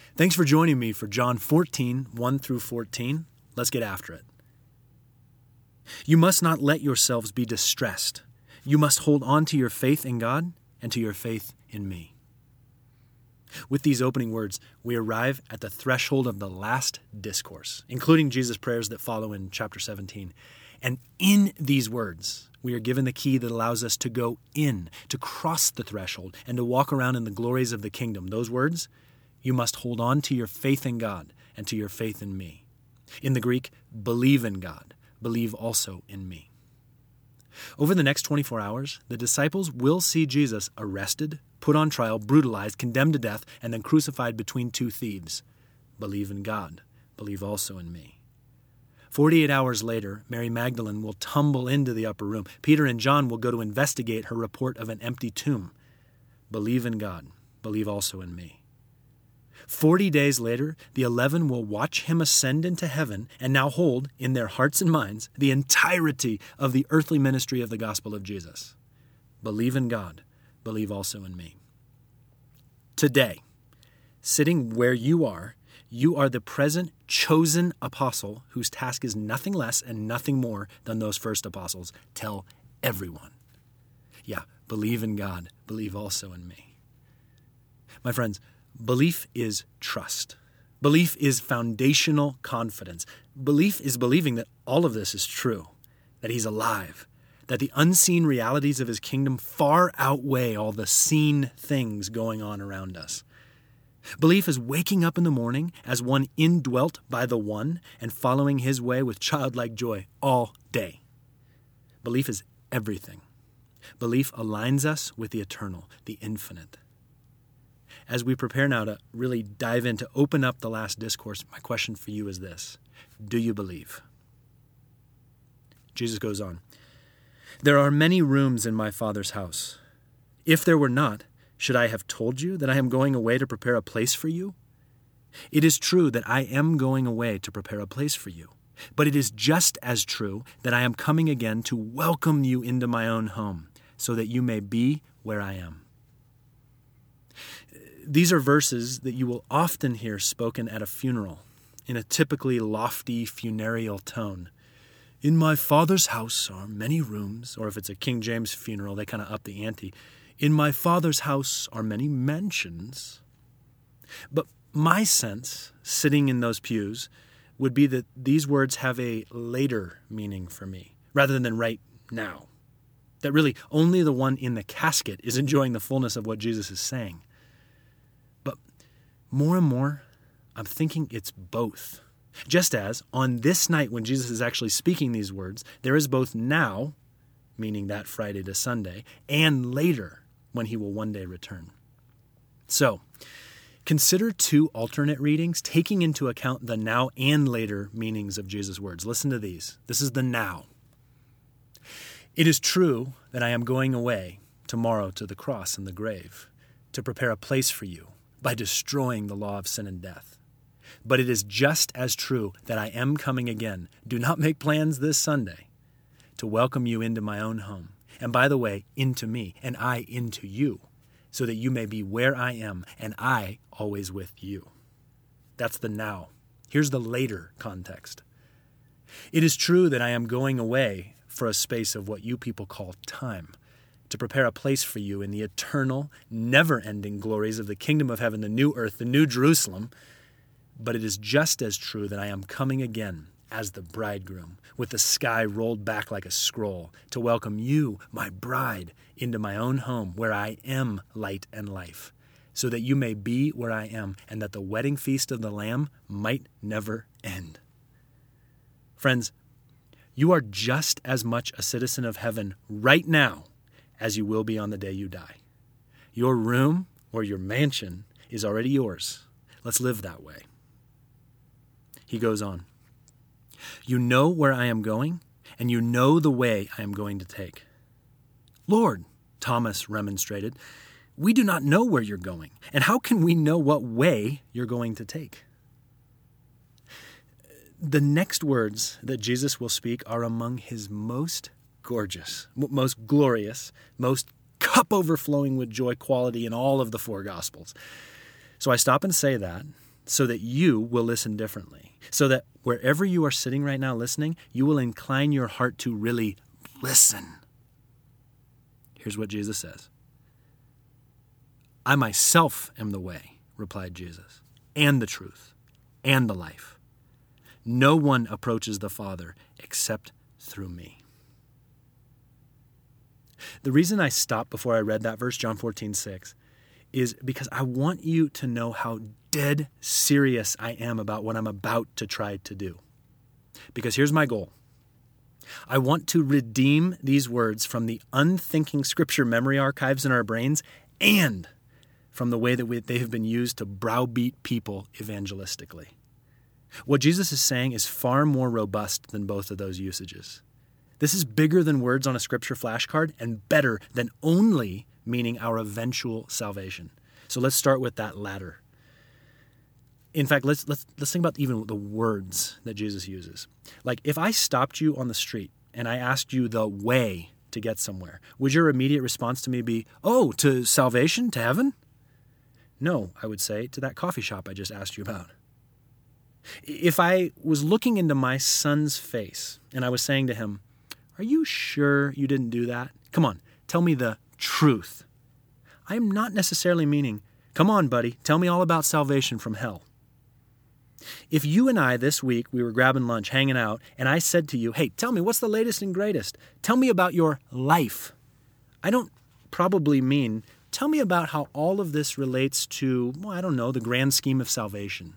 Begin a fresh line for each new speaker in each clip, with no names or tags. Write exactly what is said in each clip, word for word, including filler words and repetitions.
Thanks for joining me for John fourteen, one through fourteen. Let's get after it. You must not let yourselves be distressed. You must hold on to your faith in God and to your faith in me. With these opening words, we arrive at the threshold of the last discourse, including Jesus' prayers that follow in chapter seventeen. And in these words, we are given the key that allows us to go in, to cross the threshold, and to walk around in the glories of the kingdom. Those words, you must hold on to your faith in God and to your faith in me. In the Greek, believe in God, believe also in me. Over the next twenty-four hours, the disciples will see Jesus arrested, put on trial, brutalized, condemned to death, and then crucified between two thieves. Believe in God, believe also in me. Forty-eight hours later, Mary Magdalene will tumble into the upper room. Peter and John will go to investigate her report of an empty tomb. Believe in God, believe also in me. Forty days later, the eleven will watch him ascend into heaven and now hold, in their hearts and minds, the entirety of the earthly ministry of the gospel of Jesus. Believe in God, believe also in me. Today, sitting where you are, you are the present chosen apostle whose task is nothing less and nothing more than those first apostles. Tell everyone. Yeah, believe in God, believe also in me. My friends, belief is trust. Belief is foundational confidence. Belief is believing that all of this is true, that he's alive, that the unseen realities of his kingdom far outweigh all the seen things going on around us. Belief is waking up in the morning as one indwelt by the One and following his way with childlike joy all day. Belief is everything. Belief aligns us with the eternal, the infinite. As we prepare now to really dive in, to open up the last discourse, my question for you is this: do you believe? Jesus goes on, there are many rooms in my Father's house. If there were not, should I have told you that I am going away to prepare a place for you? It is true that I am going away to prepare a place for you, but it is just as true that I am coming again to welcome you into my own home, so that you may be where I am. These are verses that you will often hear spoken at a funeral in a typically lofty funereal tone. In my Father's house are many rooms, or if it's a King James funeral, they kind of up the ante. In my Father's house are many mansions. But my sense, sitting in those pews, would be that these words have a later meaning for me, rather than right now. That really only the one in the casket is enjoying the fullness of what Jesus is saying. But more and more, I'm thinking it's both. Just as on this night when Jesus is actually speaking these words, there is both now, meaning that Friday to Sunday, and later, when he will one day return. So, consider two alternate readings, taking into account the now and later meanings of Jesus' words. Listen to these. This is the now. It is true that I am going away tomorrow to the cross and the grave to prepare a place for you by destroying the law of sin and death. But it is just as true that I am coming again. Do not make plans this Sunday to welcome you into my own home. And by the way, into me, and I into you, so that you may be where I am, and I always with you. That's the now. Here's the later context. It is true that I am going away for a space of what you people call time, to prepare a place for you in the eternal, never-ending glories of the kingdom of heaven, the new earth, the new Jerusalem. But it is just as true that I am coming again as the bridegroom, with the sky rolled back like a scroll, to welcome you, my bride, into my own home, where I am light and life, so that you may be where I am, and that the wedding feast of the Lamb might never end. Friends, you are just as much a citizen of heaven right now as you will be on the day you die. Your room or your mansion is already yours. Let's live that way. He goes on. You know where I am going, and you know the way I am going to take. Lord, Thomas remonstrated, we do not know where you're going, and how can we know what way you're going to take? The next words that Jesus will speak are among his most gorgeous, most glorious, most cup overflowing with joy quality in all of the four Gospels. So I stop and say that so that you will listen differently, so that wherever you are sitting right now listening, you will incline your heart to really listen. Here's what Jesus says. I myself am the way, replied Jesus, and the truth, and the life. No one approaches the Father except through me. The reason I stopped before I read that verse, John fourteen six, is because I want you to know how dead serious I am about what I'm about to try to do. Because here's my goal. I want to redeem these words from the unthinking scripture memory archives in our brains and from the way that we, they have been used to browbeat people evangelistically. What Jesus is saying is far more robust than both of those usages. This is bigger than words on a scripture flashcard and better than only meaning our eventual salvation. So let's start with that latter. In fact, let's let's let's think about even the words that Jesus uses. Like if I stopped you on the street and I asked you the way to get somewhere, would your immediate response to me be, "Oh, to salvation, to heaven?" No, I would say, to that coffee shop I just asked you about. If I was looking into my son's face and I was saying to him, "Are you sure you didn't do that? Come on, tell me the truth." I am not necessarily meaning, "Come on, buddy, tell me all about salvation from hell." If you and I this week, we were grabbing lunch, hanging out, and I said to you, "Hey, tell me, what's the latest and greatest? Tell me about your life." I don't probably mean, "Tell me about how all of this relates to, well, I don't know, the grand scheme of salvation."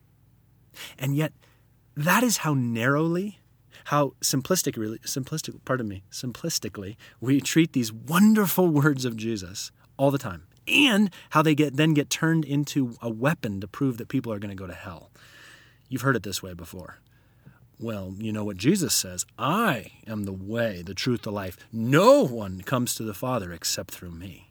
And yet, that is how narrowly, how simplistic, really, simplistic, pardon me, simplistically, we treat these wonderful words of Jesus all the time, and how they get then get turned into a weapon to prove that people are going to go to hell. You've heard it this way before. Well, you know what Jesus says, "I am the way, the truth, the life. No one comes to the Father except through me."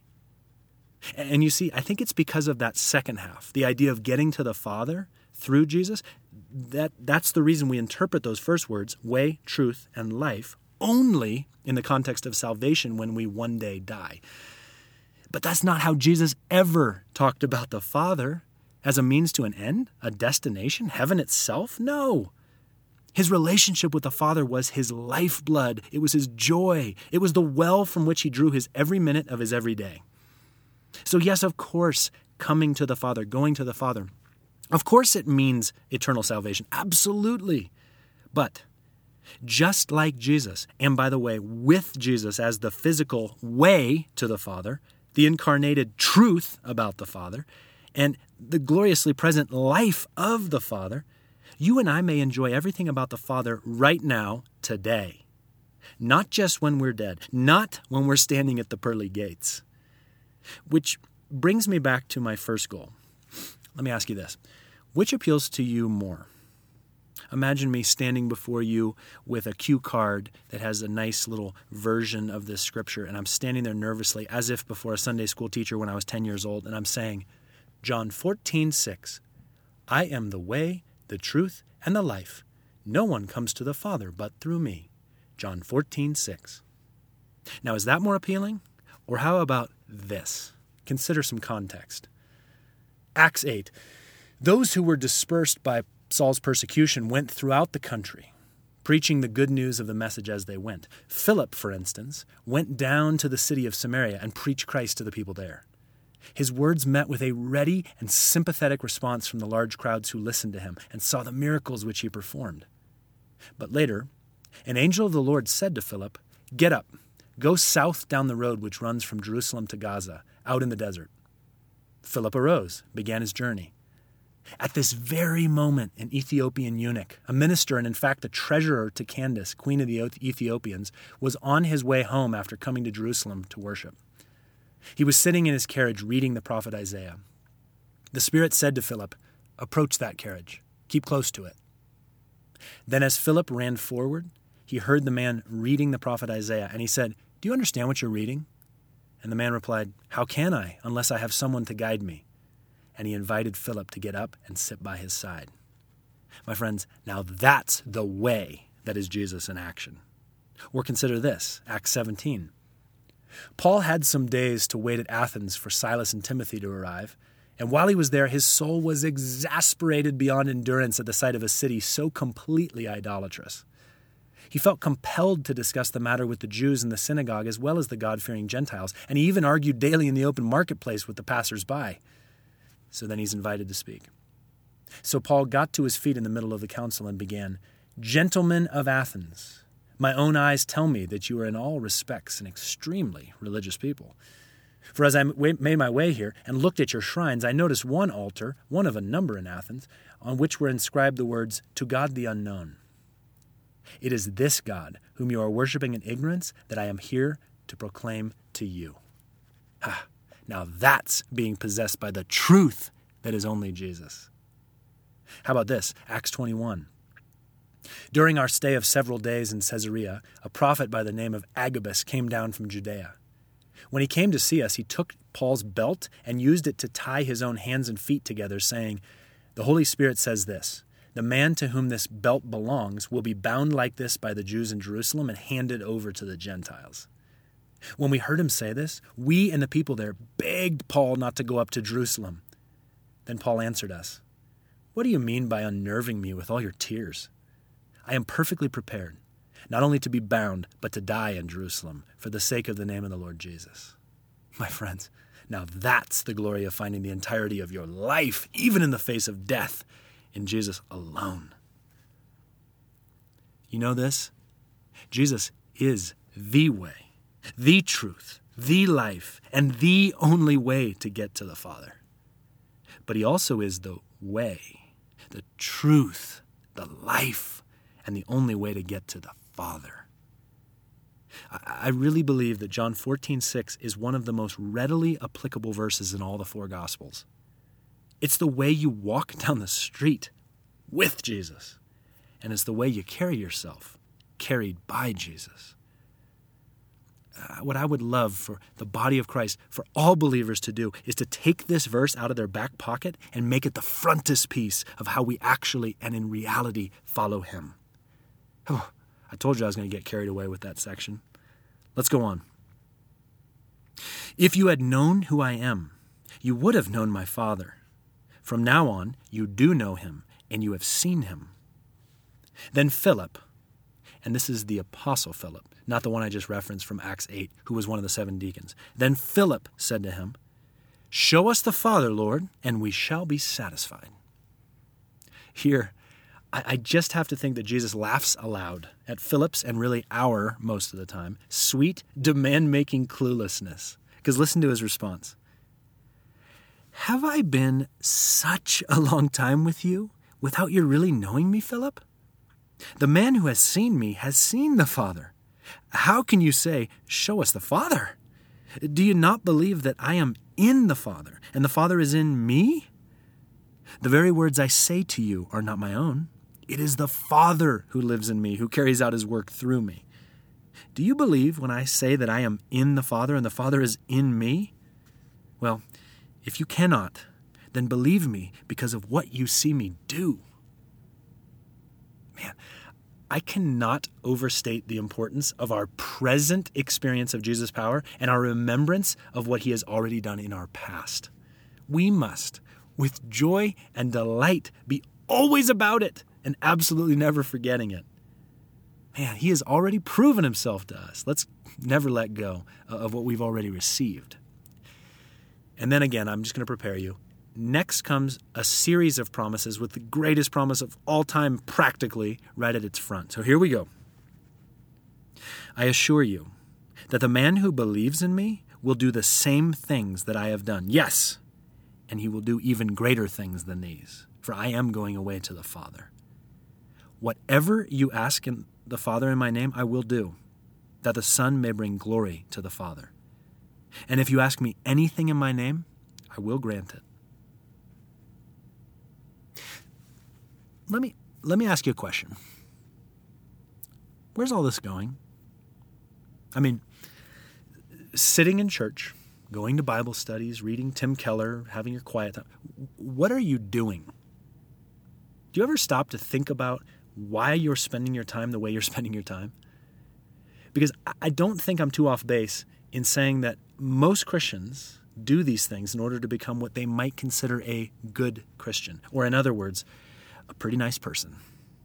And you see, I think it's because of that second half, the idea of getting to the Father through Jesus. That that's the reason we interpret those first words, way, truth, and life, only in the context of salvation when we one day die. But that's not how Jesus ever talked about the Father as a means to an end, a destination, heaven itself. No. His relationship with the Father was his lifeblood. It was his joy. It was the well from which he drew his every minute of his every day. So yes, of course, coming to the Father, going to the Father, of course it means eternal salvation. Absolutely. But just like Jesus, and by the way, with Jesus as the physical way to the Father, the incarnated truth about the Father, and the gloriously present life of the Father, you and I may enjoy everything about the Father right now, today. Not just when we're dead, not when we're standing at the pearly gates. Which brings me back to my first goal. Let me ask you this. Which appeals to you more? Imagine me standing before you with a cue card that has a nice little version of this scripture, and I'm standing there nervously as if before a Sunday school teacher when I was ten years old, and I'm saying, John fourteen six, I am the way, the truth, and the life. No one comes to the Father but through me. John fourteen six. Now, is that more appealing? Or how about this? Consider some context. Acts eight. Those who were dispersed by Saul's persecution went throughout the country, preaching the good news of the message as they went. Philip, for instance, went down to the city of Samaria and preached Christ to the people there. His words met with a ready and sympathetic response from the large crowds who listened to him and saw the miracles which he performed. But later, an angel of the Lord said to Philip, "Get up, go south down the road which runs from Jerusalem to Gaza, out in the desert." Philip arose, began his journey. At this very moment, an Ethiopian eunuch, a minister and in fact the treasurer to Candace, queen of the Ethiopians, was on his way home after coming to Jerusalem to worship. He was sitting in his carriage reading the prophet Isaiah. The Spirit said to Philip, "Approach that carriage. Keep close to it." Then as Philip ran forward, he heard the man reading the prophet Isaiah, and he said, "Do you understand what you're reading?" And the man replied, "How can I, unless I have someone to guide me?" And he invited Philip to get up and sit by his side. My friends, now that's the way that is Jesus in action. Or consider this, Acts seventeen. Paul had some days to wait at Athens for Silas and Timothy to arrive, And while he was there, his soul was exasperated beyond endurance at the sight of a city so completely idolatrous. He felt compelled to discuss the matter with the Jews in the synagogue as well as the God-fearing Gentiles, and he even argued daily in the open marketplace with the passers-by. So then he's invited to speak. So Paul got to his feet in the middle of the council and began, "Gentlemen of Athens, my own eyes tell me that you are in all respects an extremely religious people. For as I made my way here and looked at your shrines, I noticed one altar, one of a number in Athens, on which were inscribed the words, 'To God the Unknown.' It is this God, whom you are worshiping in ignorance, that I am here to proclaim to you." Ha! Now that's being possessed by the truth that is only Jesus. How about this? Acts twenty-one. During our stay of several days in Caesarea, a prophet by the name of Agabus came down from Judea. When he came to see us, he took Paul's belt and used it to tie his own hands and feet together, saying, "The Holy Spirit says this, the man to whom this belt belongs will be bound like this by the Jews in Jerusalem and handed over to the Gentiles." When we heard him say this, we and the people there begged Paul not to go up to Jerusalem. Then Paul answered us, "What do you mean by unnerving me with all your tears? I am perfectly prepared, not only to be bound, but to die in Jerusalem for the sake of the name of the Lord Jesus." My friends, now that's the glory of finding the entirety of your life, even in the face of death, in Jesus alone. You know this? Jesus is the way, the truth, the life, and the only way to get to the Father. But he also is the way, the truth, the life, and the only way to get to the Father. I really believe that John fourteen six is one of the most readily applicable verses in all the four Gospels. It's the way you walk down the street with Jesus, and it's the way you carry yourself, carried by Jesus. Uh, what I would love for the body of Christ, for all believers to do, is to take this verse out of their back pocket and make it the frontispiece of how we actually and in reality follow him. Oh, I told you I was going to get carried away with that section. Let's go on. "If you had known who I am, you would have known my Father. From now on, you do know him, and you have seen him." Then Philip, and this is the Apostle Philip, not the one I just referenced from Acts eight, who was one of the seven deacons. Then Philip said to him, "Show us the Father, Lord, and we shall be satisfied." Here, I just have to think that Jesus laughs aloud at Philip's, and really our, most of the time, sweet, demand-making cluelessness. Because listen to his response. "Have I been such a long time with you without your really knowing me, Philip? The man who has seen me has seen the Father. How can you say, 'Show us the Father'? Do you not believe that I am in the Father, and the Father is in me? The very words I say to you are not my own. It is the Father who lives in me, who carries out his work through me. Do you believe when I say that I am in the Father and the Father is in me? Well, if you cannot, then believe me because of what you see me do." Man, I cannot overstate the importance of our present experience of Jesus' power and our remembrance of what he has already done in our past. We must, with joy and delight, be always about it and absolutely never forgetting it. Man, he has already proven himself to us. Let's never let go of what we've already received. And then again, I'm just going to prepare you. Next comes a series of promises with the greatest promise of all time practically right at its front. So here we go. "I assure you that the man who believes in me will do the same things that I have done. Yes, and he will do even greater things than these, for I am going away to the Father. Whatever you ask in the Father in my name, I will do, that the Son may bring glory to the Father. And if you ask me anything in my name, I will grant it." Let me let me ask you a question. Where's all this going? I mean, sitting in church, going to Bible studies, reading Tim Keller, having your quiet time. What are you doing? Do you ever stop to think about why you're spending your time the way you're spending your time? Because I don't think I'm too off base in saying that most Christians do these things in order to become what they might consider a good Christian, or in other words, a pretty nice person.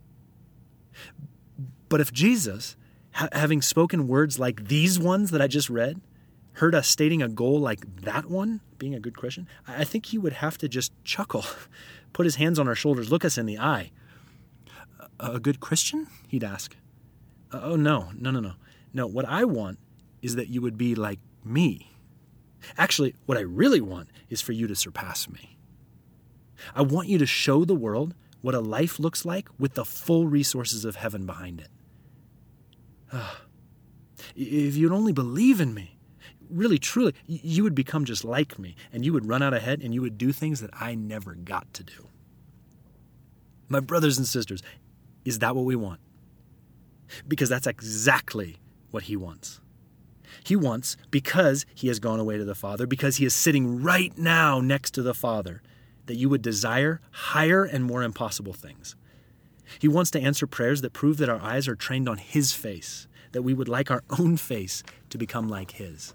But if Jesus, ha- having spoken words like these ones that I just read, heard us stating a goal like that one, being a good Christian, I think he would have to just chuckle, put his hands on our shoulders, look us in the eye. A, a good Christian? He'd ask. Oh, no, no, no, no. No, what I want is that you would be like me. Actually, what I really want is for you to surpass me. I want you to show the world what a life looks like with the full resources of heaven behind it. If you'd only believe in me, really, truly, you would become just like me, and you would run out ahead, and you would do things that I never got to do. My brothers and sisters, is that what we want? Because that's exactly what he wants. He wants, because he has gone away to the Father, because he is sitting right now next to the Father, that you would desire higher and more impossible things. He wants to answer prayers that prove that our eyes are trained on his face, that we would like our own face to become like his.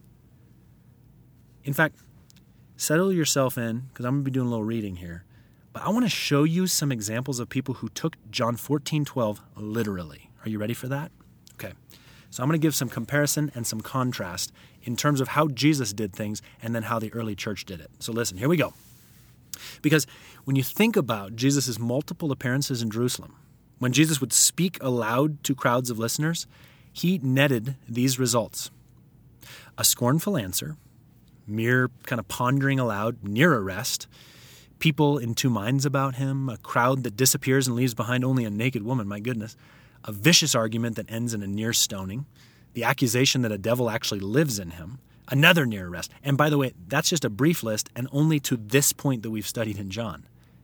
In fact, settle yourself in, because I'm going to be doing a little reading here, but I want to show you some examples of people who took John fourteen twelve literally. Are you ready for that? Okay. So I'm going to give some comparison and some contrast in terms of how Jesus did things and then how the early church did it. So listen, here we go. Because when you think about Jesus' multiple appearances in Jerusalem, when Jesus would speak aloud to crowds of listeners, he netted these results. A scornful answer, mere kind of pondering aloud near arrest, people in two minds about him, a crowd that disappears and leaves behind only a naked woman, my goodness, a vicious argument that ends in a near stoning, the accusation that a devil actually lives in him, another near arrest. And by the way, that's just a brief list and only to this point that we've studied in John.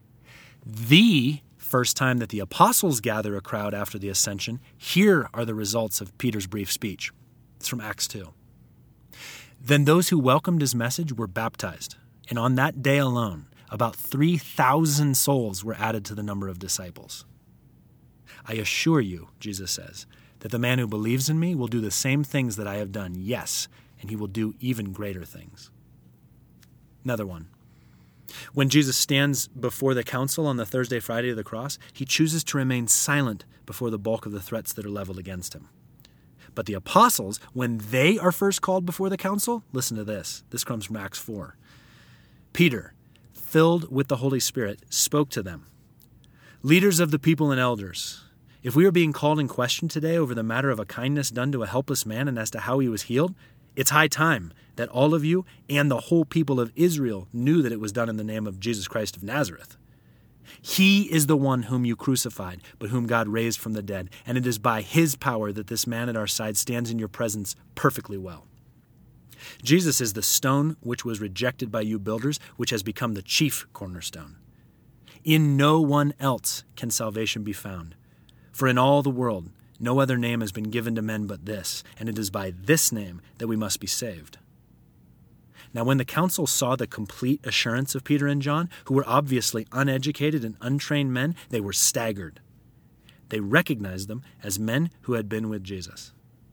The first time that the apostles gather a crowd after the ascension, here are the results of Peter's brief speech. It's from Acts two. Then those who welcomed his message were baptized, and on that day alone, about three thousand souls were added to the number of disciples. I assure you, Jesus says, that the man who believes in me will do the same things that I have done, yes, and he will do even greater things. Another one. When Jesus stands before the council on the Thursday, Friday of the cross, he chooses to remain silent before the bulk of the threats that are leveled against him. But the apostles, when they are first called before the council, listen to this. This comes from Acts four. Peter, filled with the Holy Spirit, spoke to them. Leaders of the people and elders, if we are being called in question today over the matter of a kindness done to a helpless man and as to how he was healed, it's high time that all of you and the whole people of Israel knew that it was done in the name of Jesus Christ of Nazareth. He is the one whom you crucified, but whom God raised from the dead, and it is by his power that this man at our side stands in your presence perfectly well. Jesus is the stone which was rejected by you builders, which has become the chief cornerstone. In no one else can salvation be found. For in all the world, no other name has been given to men but this, and it is by this name that we must be saved. Now, when the council saw the complete assurance of Peter and John, who were obviously uneducated and untrained men, they were staggered. They recognized them as men who had been with Jesus.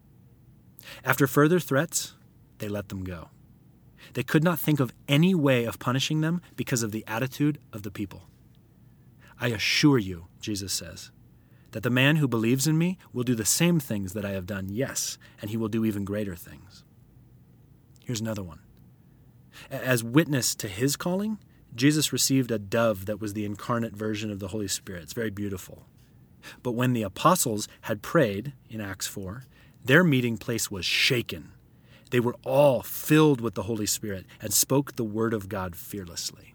After further threats, they let them go. They could not think of any way of punishing them because of the attitude of the people. I assure you, Jesus says, that the man who believes in me will do the same things that I have done, yes, and he will do even greater things. Here's another one. As witness to his calling, Jesus received a dove that was the incarnate version of the Holy Spirit. It's very beautiful. But when the apostles had prayed, in Acts four, their meeting place was shaken. They were all filled with the Holy Spirit and spoke the word of God fearlessly.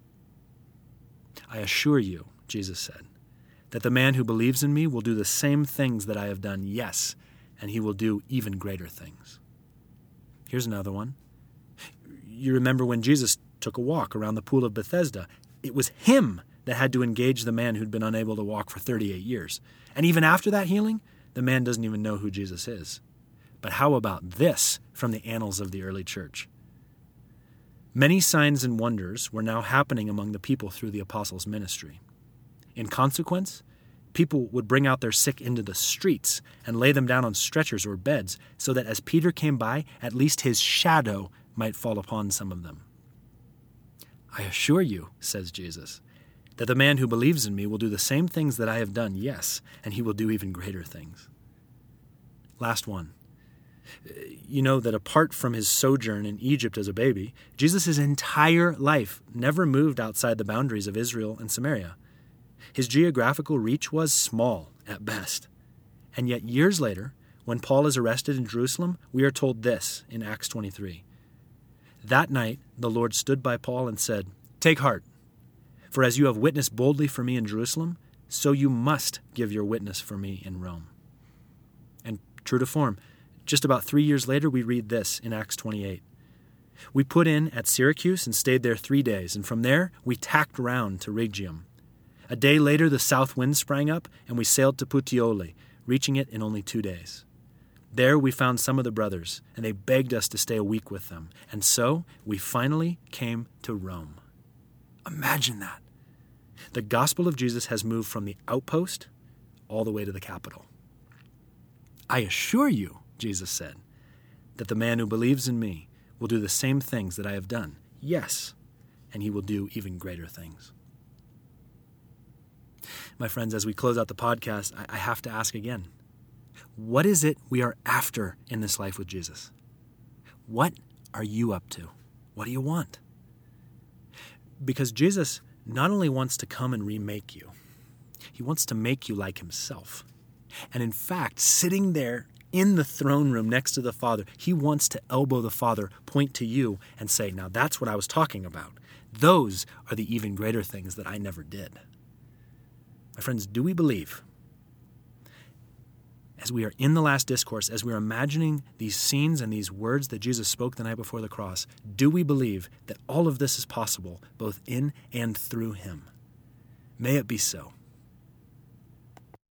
I assure you, Jesus said, that the man who believes in me will do the same things that I have done, yes, and he will do even greater things. Here's another one. You remember when Jesus took a walk around the pool of Bethesda. It was him that had to engage the man who'd been unable to walk for thirty-eight years. And even after that healing, the man doesn't even know who Jesus is. But how about this from the annals of the early church? Many signs and wonders were now happening among the people through the apostles' ministry. In consequence, people would bring out their sick into the streets and lay them down on stretchers or beds so that as Peter came by, at least his shadow might fall upon some of them. I assure you, says Jesus, that the man who believes in me will do the same things that I have done, yes, and he will do even greater things. Last one. You know that apart from his sojourn in Egypt as a baby, Jesus' entire life never moved outside the boundaries of Israel and Samaria. His geographical reach was small at best. And yet years later, when Paul is arrested in Jerusalem, we are told this in Acts twenty-three. That night the Lord stood by Paul and said, "Take heart, for as you have witnessed boldly for me in Jerusalem, so you must give your witness for me in Rome." And true to form, just about three years later, we read this in Acts twenty-eight. We put in at Syracuse and stayed there three days, and from there we tacked round to Rhegium. A day later, the south wind sprang up, and we sailed to Puteoli, reaching it in only two days. There we found some of the brothers, and they begged us to stay a week with them. And so we finally came to Rome. Imagine that. The gospel of Jesus has moved from the outpost all the way to the capital. I assure you, Jesus said, that the man who believes in me will do the same things that I have done. Yes, and he will do even greater things. My friends, as we close out the podcast, I have to ask again, what is it we are after in this life with Jesus? What are you up to? What do you want? Because Jesus not only wants to come and remake you, he wants to make you like himself. And in fact, sitting there in the throne room next to the Father, he wants to elbow the Father, point to you, and say, now that's what I was talking about. Those are the even greater things that I never did. My friends, do we believe, as we are in the last discourse, as we are imagining these scenes and these words that Jesus spoke the night before the cross, do we believe that all of this is possible, both in and through him? May it be so.